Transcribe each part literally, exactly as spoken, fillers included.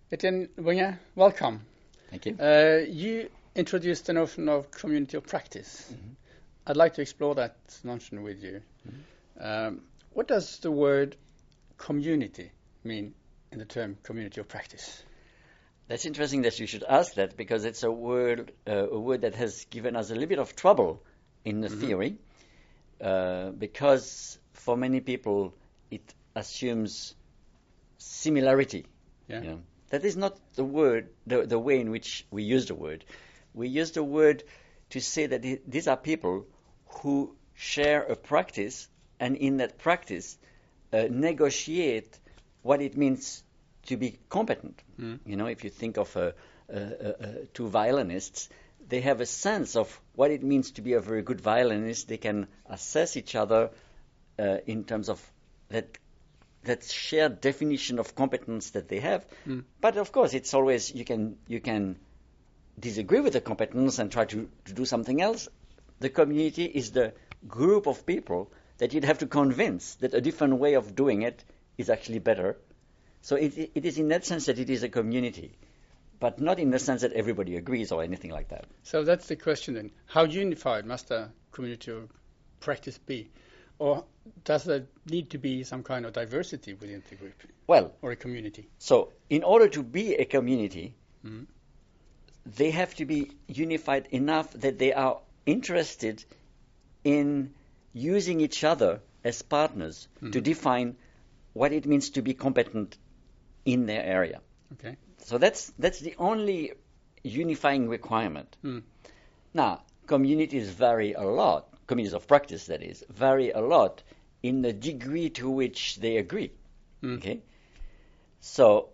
Etienne Bonnier, welcome. Thank you. Uh, you introduced the notion of community of practice. Mm-hmm. I'd like to explore that notion with you. Mm-hmm. Um, what does the word community mean in the term community of practice? That's interesting that you should ask that, because it's a word uh, a word that has given us a little bit of trouble in the mm-hmm. theory, uh, because for many people it assumes similarity. Yeah. You know? That is not the word, the, the way in which we use the word. We use the word to say that it, these are people who share a practice, and in that practice uh, negotiate what it means to be competent. Mm. You know, if you think of uh, uh, uh, two violinists, they have a sense of what it means to be a very good violinist. They can assess each other uh, in terms of that that shared definition of competence that they have. Mm. But of course, it's always, you can you can disagree with the competence and try to, to do something else. The community is the group of people that you'd have to convince that a different way of doing it is actually better. So it, it is in that sense that it is a community, but not in the sense that everybody agrees or anything like that. So that's the question then. How unified must a community of practice be? Or does there need to be some kind of diversity within the group? Well, or a community? So in order to be a community, mm-hmm. they have to be unified enough that they are interested in using each other as partners mm-hmm. to define what it means to be competent in their area. Okay. So that's that's the only unifying requirement. Mm. Now, communities vary a lot. Communities of practice, that is, vary a lot in the degree to which they agree. Mm. Okay. So,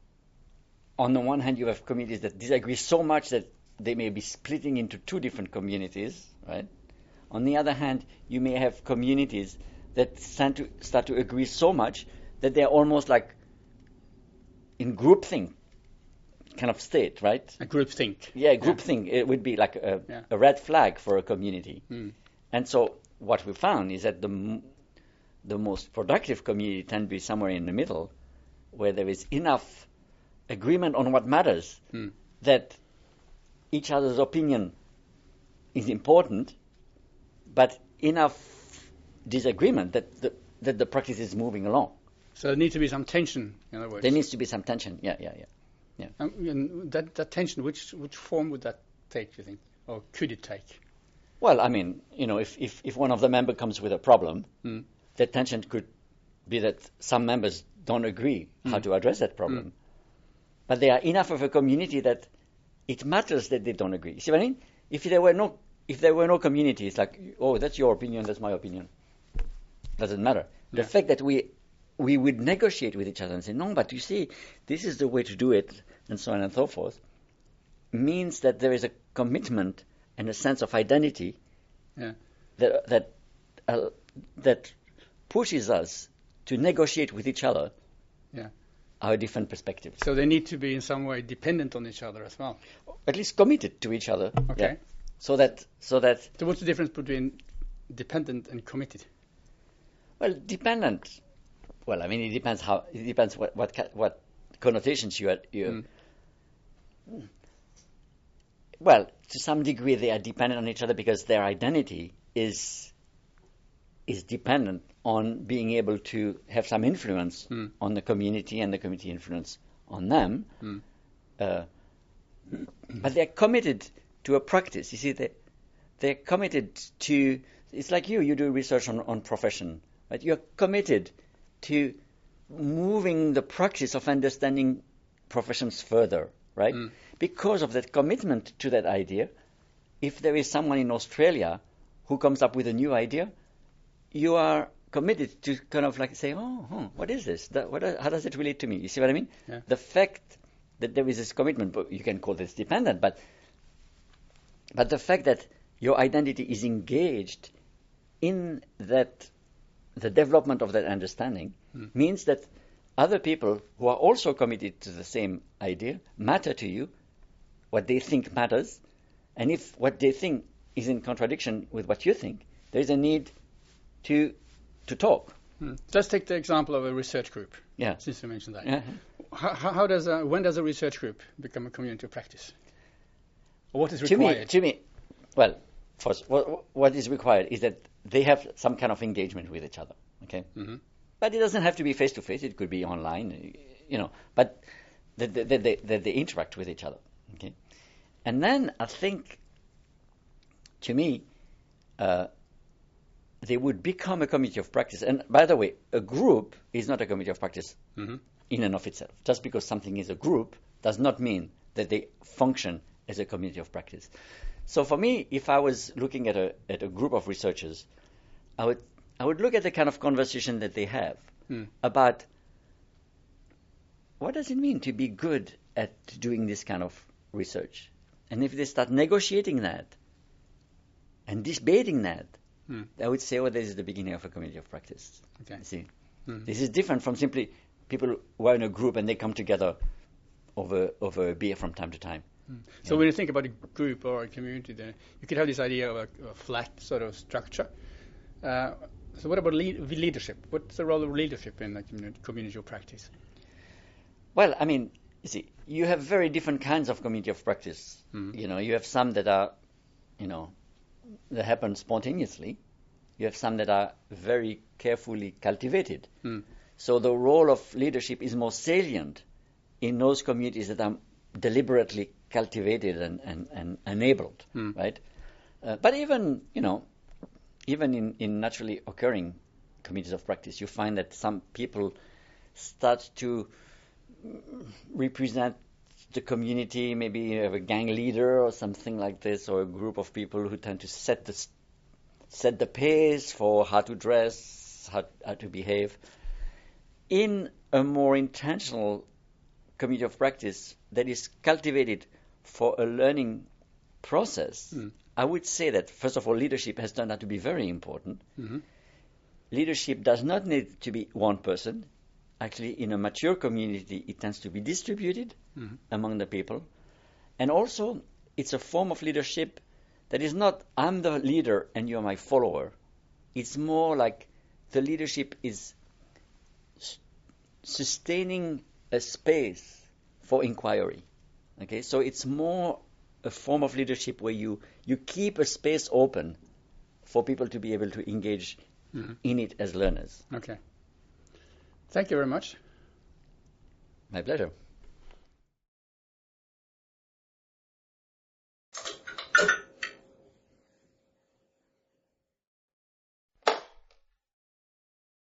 on the one hand, you have communities that disagree so much that they may be splitting into two different communities, right? On the other hand, you may have communities that start to, start to agree so much that they're almost like in groupthink kind of state, right? A groupthink. Yeah, groupthink. Yeah. It would be like a, yeah. a red flag for a community. Mm. And so what we found is that the m- the most productive community tend to be somewhere in the middle, where there is enough agreement on what matters, mm. that each other's opinion is important, but enough disagreement that the, that the practice is moving along. So there needs to be some tension, in other words. There needs to be some tension, yeah, yeah, yeah. yeah. Um, and that, that tension, which which form would that take, you think? Or could it take? Well, I mean, you know, if, if, if one of the members comes with a problem, mm. that tension could be that some members don't agree mm. how to address that problem. Mm. But they are enough of a community that it matters that they don't agree. You see what I mean? If there were no if there were no community, it's like, oh, that's your opinion, that's my opinion. Doesn't matter. Yeah. The fact that we we would negotiate with each other and say, no, but you see, this is the way to do it, and so on and so forth, means that there is a commitment and a sense of identity yeah. that that uh, that pushes us to negotiate with each other yeah. our different perspectives. So they need to be in some way dependent on each other as well. At least committed to each other. Okay. Yeah. So that so that. So what's the difference between dependent and committed? Well, dependent. Well, I mean, it depends how. It depends what what what connotations you you. Mm. Well, to some degree, they are dependent on each other because their identity is is dependent on being able to have some influence mm. on the community and the community influence on them. Mm. Uh, but they're committed to a practice. You see, they they're committed to. It's like you. You do research on, on profession, right? You're committed to moving the practice of understanding professions further, right? Mm. Because of that commitment to that idea, if there is someone in Australia who comes up with a new idea, you are committed to kind of like say, oh, huh, what is this? That, what, how does it relate to me? You see what I mean? Yeah. The fact that there is this commitment, but you can call this dependent, but but the fact that your identity is engaged in that, the development of that understanding, mm. means that other people who are also committed to the same idea matter to you, what they think matters, and if what they think is in contradiction with what you think, there is a need to to talk. Hmm. Let's take the example of a research group. Yeah. Since you mentioned that. Yeah. how, how does a, when does a research group become a community of practice? Or what is To required? me, to me, well, first, what, what is required is that they have some kind of engagement with each other. Okay, Mhm. but it doesn't have to be face to face. It could be online, you know. But that they, they, they, they interact with each other. Okay, and then I think, to me, uh, they would become a community of practice. And by the way, a group is not a community of practice Mhm. in and of itself. Just because something is a group does not mean that they function as a community of practice. So for me, if I was looking at a at a group of researchers, I would I would look at the kind of conversation that they have Mm. about what does it mean to be good at doing this kind of research. And if they start negotiating that and debating that, Mm. I would say, well, this is the beginning of a community of practice. Okay. You see, Mm. this is different from simply people who are in a group and they come together over over a beer from time to time. So Yeah. when you think about a group or a community, then you could have this idea of a, a flat sort of structure. Uh, so what about lead, leadership? What's the role of leadership in a community, community of practice? Well, I mean, you see, you have very different kinds of community of practice. Mhm. You know, you have some that are, you know, that happen spontaneously. You have some that are very carefully cultivated. Mm. So the role of leadership is more salient in those communities that are deliberately cultivated and, and, and enabled, Mm. right? Uh, but even, you know, even in, in naturally occurring communities of practice, you find that some people start to represent the community. Maybe you have a gang leader or something like this, or a group of people who tend to set the set the pace for how to dress, how, how to behave. In a more intentional community of practice that is cultivated for a learning process, Mm. I would say that, first of all, leadership has turned out to be very important. Mm-hmm. Leadership does not need to be one person. Actually, in a mature community, it tends to be distributed Mhm. among the people. And also, it's a form of leadership that is not, I'm the leader and you're my follower. It's more like the leadership is s- sustaining a space for inquiry. Okay, so it's more a form of leadership where you, you keep a space open for people to be able to engage Mhm. in it as learners. Okay. Thank you very much. My pleasure.